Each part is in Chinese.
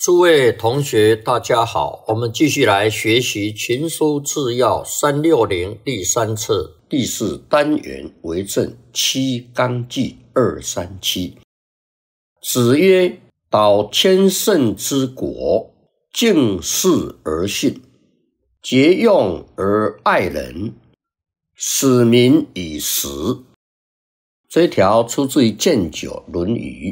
诸位同学大家好，我们继续来学习群书治要360第3册第4单元为政七纲纪237。子曰：导千乘之国，敬事而信，节用而爱人，使民以时。这一条出自于建九《论语》。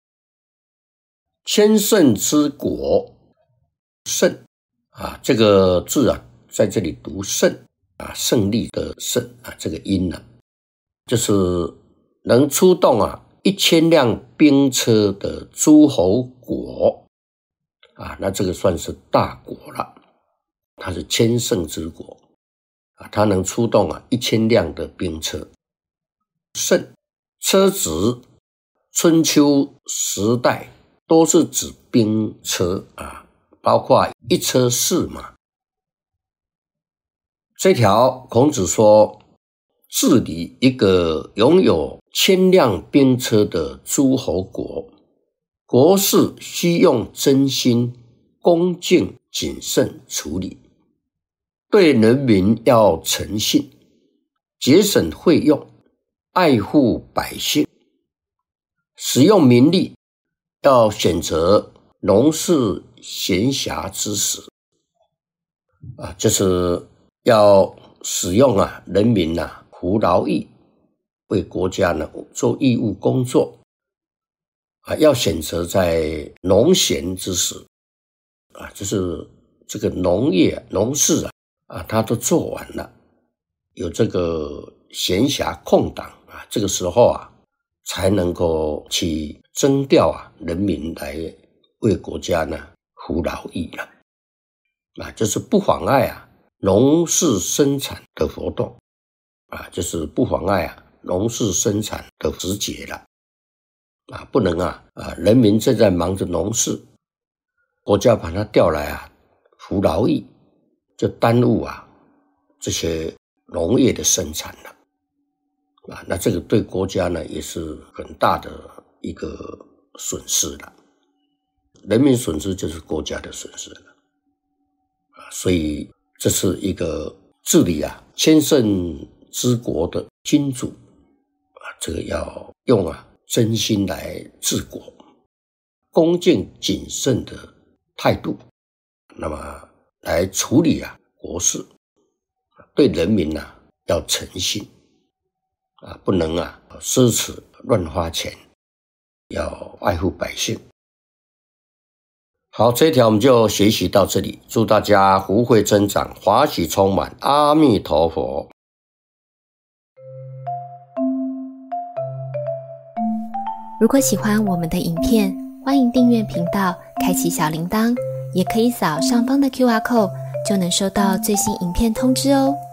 千乘之国，胜这个字在这里读胜胜利的胜这个音就是能出动1000辆兵车的诸侯国那这个算是大国了，它是千乘之国它能出动1000辆的兵车。胜车子春秋时代都是指兵车包括1车4马。这条孔子说，治理一个拥有1000辆兵车的诸侯国，国事需用真心、恭敬、谨慎处理，对人民要诚信，节省费用，爱护百姓，使用民力要选择农事闲暇之时就是要使用人民服劳役，为国家做义务工作要选择在农闲之时就是这个农业农事它都做完了，有这个闲暇空档这个时候才能够去征调人民来为国家服劳役了就是不妨碍农事生产的活动就是不妨碍农事生产的时节了不能人民正在忙着农事，国家把它调来服劳役，就耽误这些农业的生产了那这个对国家也是很大的一个损失了，人民损失就是国家的损失了所以这是一个治理千乘之国的君主这个要用真心来治国，恭敬谨慎的态度，那么来处理国事，对人民要诚信不能奢侈乱花钱，要爱护百姓。好，这一条我们就学习到这里，祝大家福慧增长，华喜充满，阿弥陀佛。 如果喜欢我们的影片，欢迎订阅频道，开启小铃铛，也可以扫上方的 QR code， 就能收到最新影片通知哦。